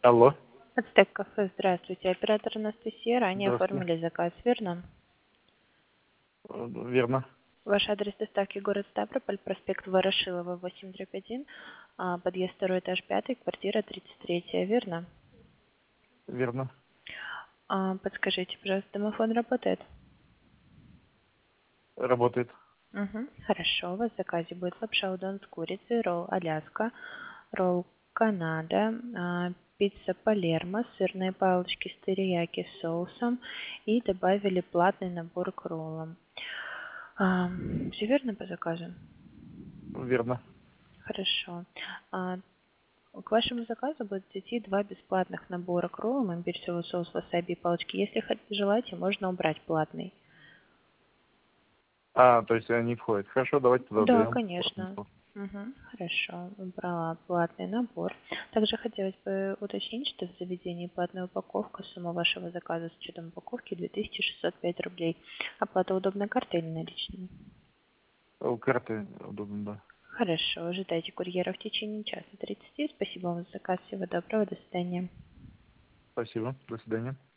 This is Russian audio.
Алло, Ацтек кафе, здравствуйте. Оператор Анастасия, ранее здравствуйте. оформили заказ, верно? Верно, Ваш адрес доставки город Ставрополь, проспект Ворошилова, 8/1, подъезд второй этаж 5, квартира 33, верно? верно. Подскажите, пожалуйста, домофон работает? Работает. Угу, хорошо. У вас в заказе будет лапша удон с курицей, ролл Аляска, ролл Канада, пицца Палермо, сырные палочки с терияки с соусом и добавили платный набор к роллам. Все верно по заказу? Верно. Хорошо. А, К вашему заказу будет идти два бесплатных набора к роллам, имбирь, соус, васаби и палочки. Если желаете, можно убрать платный. То есть они входят. Хорошо, давайте туда Да, даем. конечно. Платный. Мгм, хорошо, убрала платный набор. Также хотелось бы уточнить, что в заведении платная упаковка, сумма вашего заказа с учетом упаковки 2605 рублей. Оплата удобной картой или наличными? Карты удобно, да. Хорошо, ожидайте курьера в течение часа 30. Спасибо вам за заказ, всего доброго, до свидания. Спасибо. До свидания.